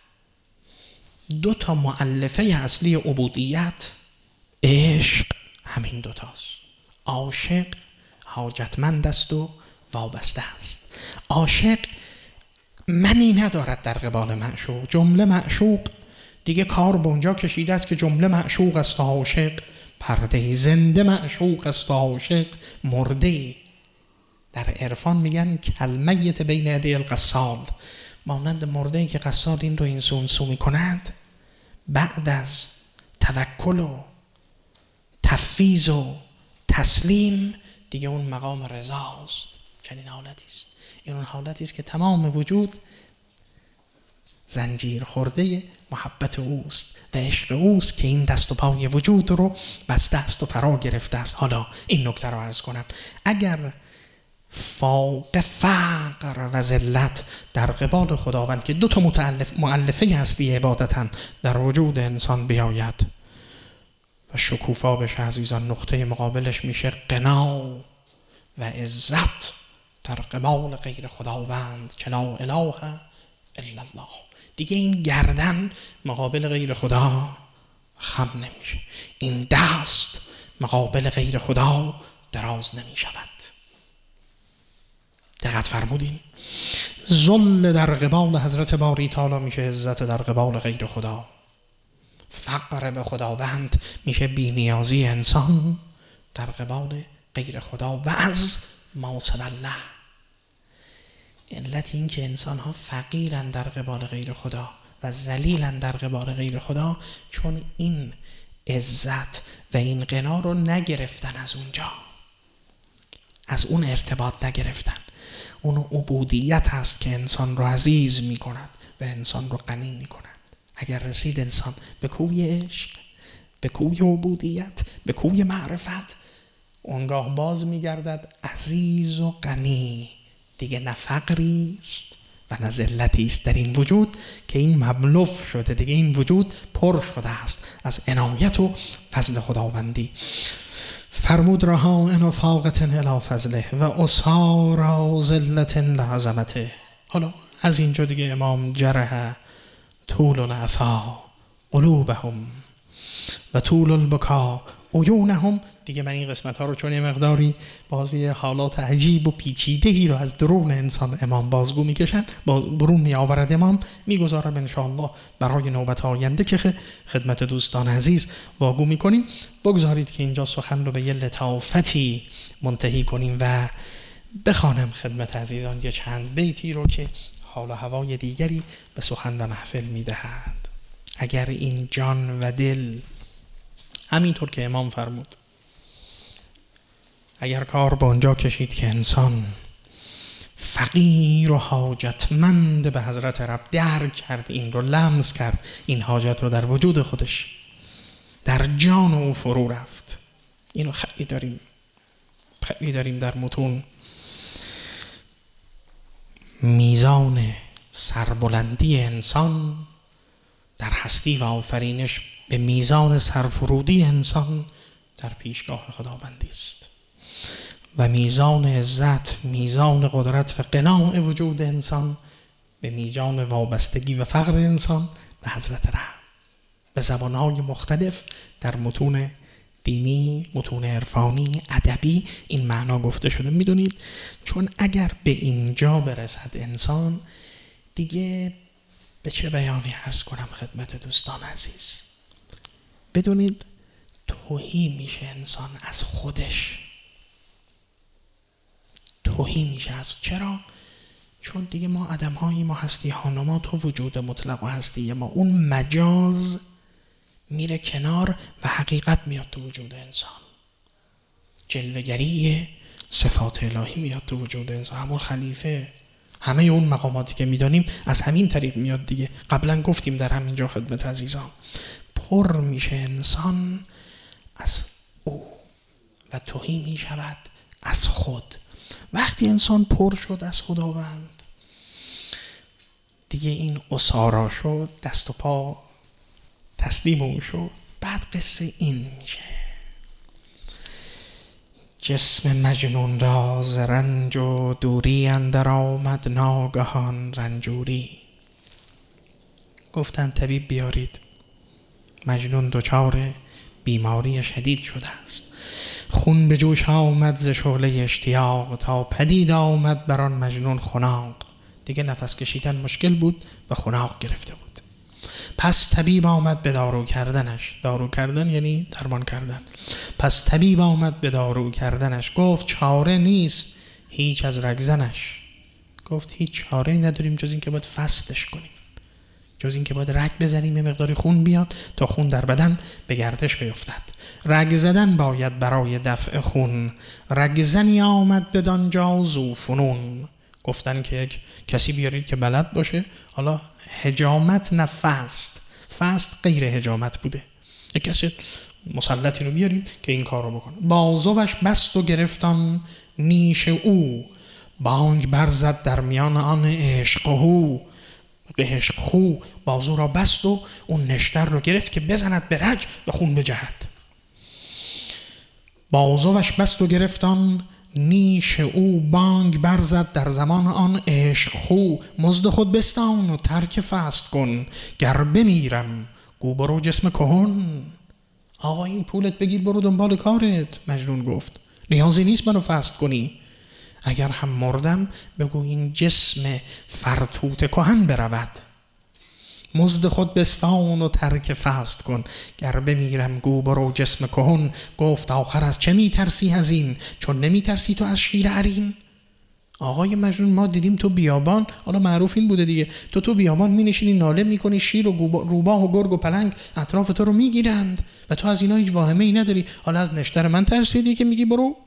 دو تا مؤلفه اصلی عبودیت عشق همین دوتاست. عاشق حاجتمند است و وابسته است. عاشق منی ندارد در قبال معشوق. جمله معشوق دیگه کار به اونجا کشیده است که جمله معشوق است و عاشق پرده، زنده معشوق است و عاشق مرده. در عرفان میگن کلمیت بین یدی القصال، مانند مرده‌ای که قصال این رو این سو اون سو میکند، بعد از توکل و تفویض و تسلیم دیگه اون مقام رضاست. چنین حالتی است، این اون حالتی است که تمام وجود زنجیر خورده محبت اوست و عشق اوست که این دست و پای وجود رو بسته است و فرا گرفته است. حالا این نکته رو عرض کنم، اگر فوق فقر و ذلت در قبال خداوند که دو تا مؤلفه اصلی عبادتن در وجود انسان بیاید و شکوفا بشه عزیزان، نقطه مقابلش میشه قنا و عزت در قبال غیر خداوند که لا اله الا الله. دیگه این گردن مقابل غیر خدا خم نمیشه، این دست مقابل غیر خدا دراز نمی شود. دقت فرمودین؟ ذل در قبال حضرت باری تعالی میشه عزت در قبال غیر خدا. فقر به خداوند میشه بی‌نیازی انسان در قبال غیر خدا و از ما سوى الله. علت این که انسان ها فقیرن در قبال غیر خدا و ذلیلن در قبال غیر خدا چون این عزت و این غنا رو نگرفتن، از اونجا از اون ارتباط نگرفتن. اون عبودیت هست که انسان رو عزیز می کند و انسان رو غنی می کند. اگر رسید انسان به کوی عشق، به کوی عبودیت، به کوی معرفت، اونگاه باز می گردد عزیز و غنی. دیگه نه فقری است و نه ذلتی است در این وجود که این مملوف شده. دیگه این وجود پر شده است از عنایت و فضل خداوندی. فرمود رهائن و فاقة الی فضله و اسارا ذلة لعظمته. حالا از اینجا دیگه امام جرح طول العصا قلوبهم و طول البکا عیونهم. دیگه من این قسمت ها رو چون یه مقداری بازی حالات عجیب و پیچیده‌ای رو از درون انسان امام بازگو میکشن، برون می آورد امام، میگذارم انشاءالله برای نوبت آینده که خدمت دوستان عزیز واگو میکنیم. بگذارید که اینجا سخن رو به یه لطافتی منتهی کنیم و بخوانم خدمت عزیزان یه چند بیتی رو که حال و هوای دیگری به سخن و محفل میدهد. اگر این جان و دل همینطور که امام فرمود، اگر کار به اونجا کشید که انسان فقیر و حاجتمند به حضرت رب درک کرد، این رو لمس کرد، این حاجت رو در وجود خودش، در جان او فرو رفت. اینو خیلی داریم خیلی داریم در متون. میزان سربلندی انسان در هستی و آفرینش به میزان سرفرودی انسان در پیشگاه خداوندی است و میزان عزت، میزان قدرت و قناع وجود انسان به میزان وابستگی و فقر انسان به حضرت رب. به زبانهای مختلف در متون دینی، متون عرفانی، ادبی این معنا گفته شده. میدونید چون اگر به اینجا برسد انسان، دیگه به چه بیانی عرض کنم خدمت دوستان عزیز، بدونید تهی میشه انسان از خودش. تهی میشه از چرا؟ چون دیگه ما آدم هایی، ما هستی ها، ما تو وجود مطلق و هستی ما، اون مجاز میره کنار و حقیقت میاد تو وجود انسان. جلوگری صفات الهی میاد تو وجود انسان. همون خلیفه، همه اون مقاماتی که میدانیم از همین طریق میاد دیگه. قبلا گفتیم در همینجا خدمت عزیزان، پر میشه انسان از او و تهی میشود از خود. وقتی انسان پر شد از خداوند، دیگه این اسارا شد، دست و پا تسلیم اون شد. بعد قصه این میشه: جسم مجنون را ز رنج و دوری اندر آمد ناگهان رنجوری. گفتن طبیب بیارید، مجنون دچار بیماری شدید شده است. خون به جوش آمد ز شعله اشتیاق، تا پدید آمد بر آن مجنون خناق. دیگه نفس کشیدن مشکل بود و خناق گرفته بود. پس طبیب آمد به دارو کردنش. دارو کردن یعنی درمان کردن. پس طبیب آمد به دارو کردنش، گفت چاره نیست هیچ از رگزنش. گفت هیچ چاره نداریم جز این که باید فستش کنیم، جز این که باید رگ بزنیم، یه مقداری خون بیاد تا خون در بدن به گردش بیفتد. رگ زدن باید برای دفع خون، رگ زنی آمد بدانجا ذو فنون. گفتن که یک کسی بیارید که بلد باشه. حالا حجامت نه فست، فست غیر حجامت بوده. یک کسی مسلطی رو بیاریم که این کار رو بکنه. بازوش بست و گرفتان نیش او، بانگ برزد در میان آن عشق هو. به عشق خو بازو را بست و اون نشتر رو گرفت که بزند به رگ و خون بجهد. بازوش بست و گرفتان نیش او، بانگ برزد در زمان آن عشق خو. مزد خود بستان و ترک فست کن، گر بمیرم گو برو جسم کهن. آقا این پولت بگیر برو دنبال کارت. مجنون گفت نیازی نیست منو فست کنی، اگر هم مردم بگو این جسم فرتوت کهن برود. مزد خود بستان و ترک فست کن، گر بمیرم گو برو جسم کهن. گفت آخر از چه میترسی از این، چون نمیترسی تو از شیر عرین. آقای مجنون ما دیدیم تو بیابان، حالا معروف این بوده دیگه، تو تو بیابان می نشینی ناله میکنی، شیر و روباه و گرگ و پلنگ اطراف تو رو میگیرند و تو از اینا هیچ واهمه ای نداری. حالا از نشتر من ترسیدی که میگی برو؟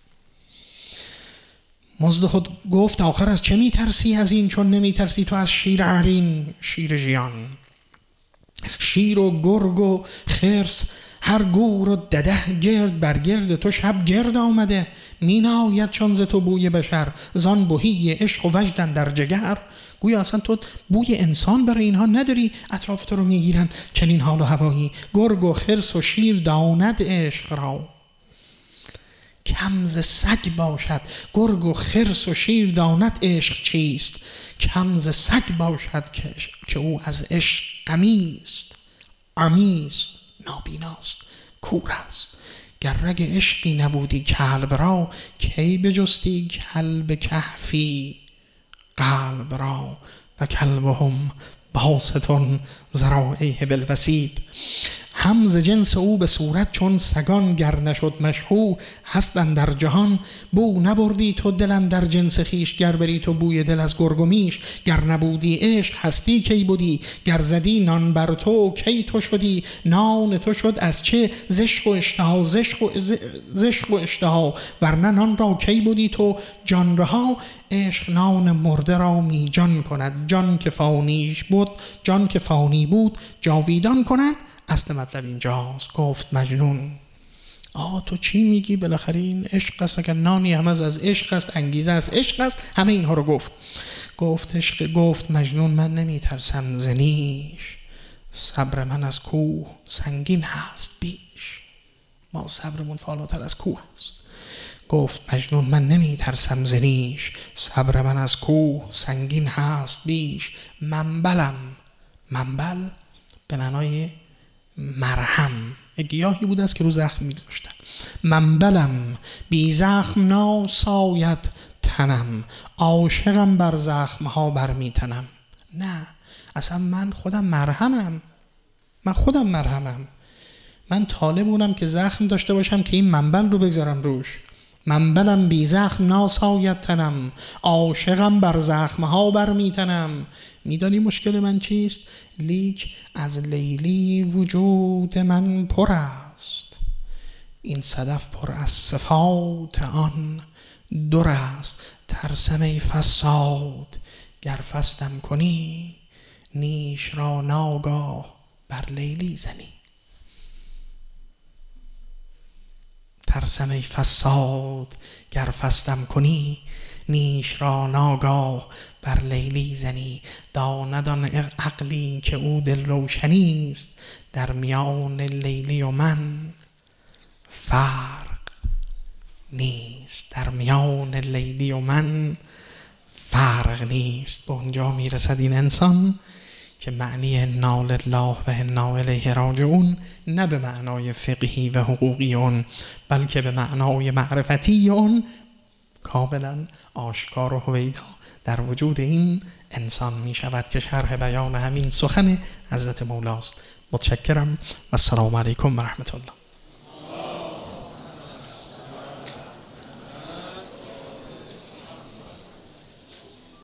مزد خود گفت آخر از چه میترسی از این، چون نمیترسی تو از شیر عرین. شیر ژیان، شیر و گرگ و خرس هر گور و دده گرد بر گرد تو شب گرد آمده. می ناید چون ز تو بوی بشر، زان بوی عشق و وجدن در جگر. گویا اصلا تو بوی انسان برای اینها نداری، اطراف تو رو میگیرن چنین حال و هوایی. گرگ و خرس و شیر داند عشق را، کم ز سگ باشد. گرگ و خرس و شیر داند عشق چیست، کم ز سگ باشد که او از عشق غمیست. عمیست، نابیناست، کور است. گر رگ عشقی نبودی کلب را، کی بجستی کلب کهفی قلب را. و کلبهم باسطون ذراعیه بالوسید. هم ز جنس او به صورت چون سگان، گر نشد مشهور هستن در جهان. بو نبردی تو دلن در جنس خیش، گر بری تو بوی دل از گرگ و میش. گر نبودی عشق هستی کی بودی، گر زدی نان بر تو کی تو شدی. نان تو شد از چه؟ زشق و اشتها، زشق و, زشق و اشتها. ورنه نان را کی بودی تو جان رها. عشق نان مرده را می جان کند، جان که فانیش بود جان که فانی بود جاویدان کند. اصل مطلب اینجاست. گفت مجنون آه تو چی میگی؟ بالاخره این عشق است، اگر نانی هم از عشق است، انگیزه از عشق است، همه اینها رو گفت. گفت عشق، گفت مجنون من نمیترسم ز نیش، صبر من از کوه سنگین هست بیش. ما صبرمون فالاتر از کوه است. گفت مجنون من نمیترسم ز نیش، صبر من از کوه سنگین هست بیش. منبلم، منبل به معنای مرهم، گیاهی بود است که رو زخم میگذاشتن. منبلم بی زخم ناساید تنم، عاشقم بر زخمها برمیتنم. نه اصلا من خودم مرهمم، من خودم مرهمم. من طالبونم که زخم داشته باشم که این منبل رو بگذارم روش. منبلم بی زخم ناساید تنم، عاشقم بر زخمها برمیتنم. میدانی مشکل من چیست؟ لیک از لیلی وجود من پر است، این صدف پر از صفات آن در است. ترسم ای فساد گر فستم کنی، نیش را ناگاه بر لیلی زنی. ترسم ای فساد گر فستم کنی، نیش را ناگاه بر لیلی زنی. داند آن عقلی که او دل روشنیست، در میان لیلی و من فرق نیست. در میان لیلی و من فرق نیست. به اونجا میرسد این انسان که معنی انا لله و انا الیه راجعون نه به معنای فقهی و حقوقی اون، بلکه به معنای معرفتی اون کاملا آشکار و هویدا در وجود این انسان می شود که شرح بیان همین سخن حضرت مولاست. متشکرم و السلام علیکم و رحمت الله.